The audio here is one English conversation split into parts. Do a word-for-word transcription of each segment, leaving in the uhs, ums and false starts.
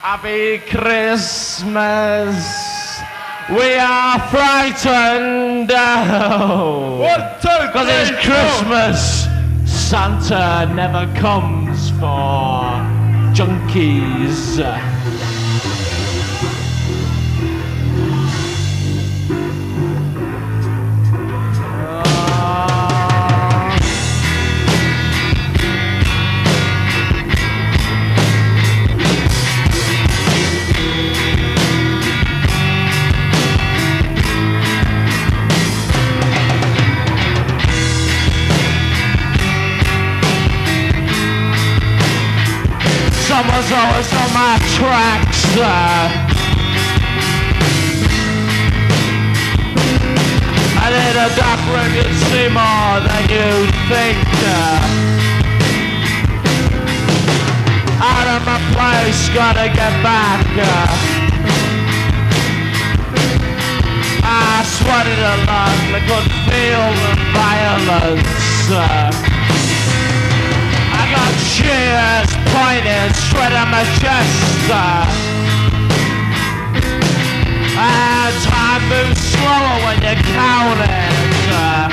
Happy Christmas. We are frightened. Oh. One, two, three, Because it's Christmas. Santa never comes for junkies. Someone's always on my tracks. Uh, and in a dark room you'd see more than you'd think. Uh, out of my place, gotta get back. Uh, I sweated a lot, I could feel the violence. Uh, I got cheers pointing straight at my chest. Uh, and time moves slower when you count it. Uh,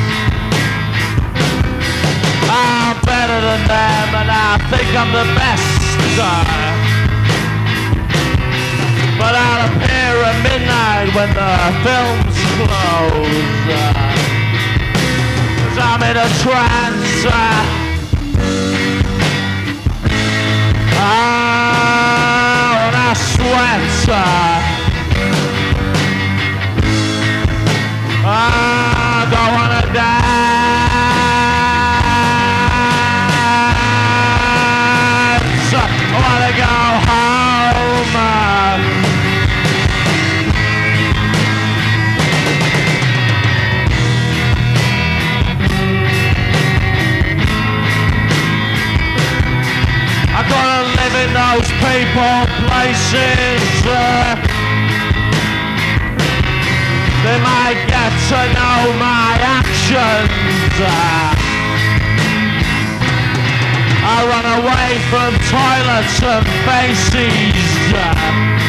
I'm better than them and I think I'm the best. Uh, but I'll appear at midnight when the films close. Uh, 'cause I'm in a trance. Uh, Oh, and I sweat. Uh, I don't wanna dance. I wanna go home. Uh, I gotta live in those people, places. Uh, they might get to know my actions. Uh, I run away from toilets and faces. Uh,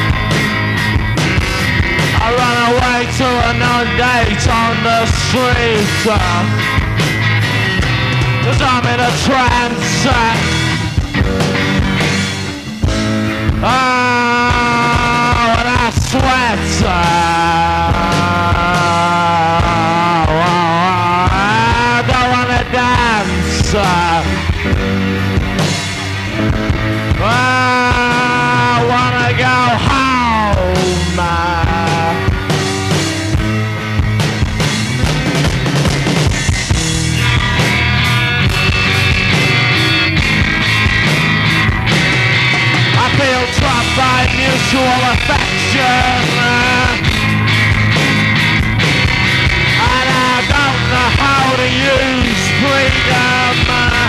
I run away to another date on the street. Uh, 'cause I'm in a trance. Uh, Oh, and I sweat. Uh, I don't wanna dance. Uh, I wanna go home. Uh, I feel trapped by mutual affection, uh, and I don't know how to use freedom. Uh,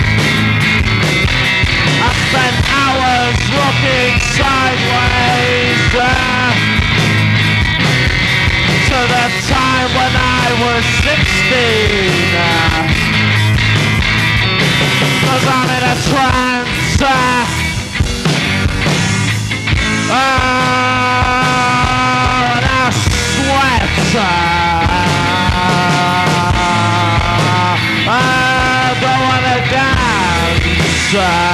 I spent hours looking sideways uh, to the time when I was sixteen. Uh, 'cause I'm in a trance. Uh, Oh, and I sweat. Uh, I don't wanna dance. Uh,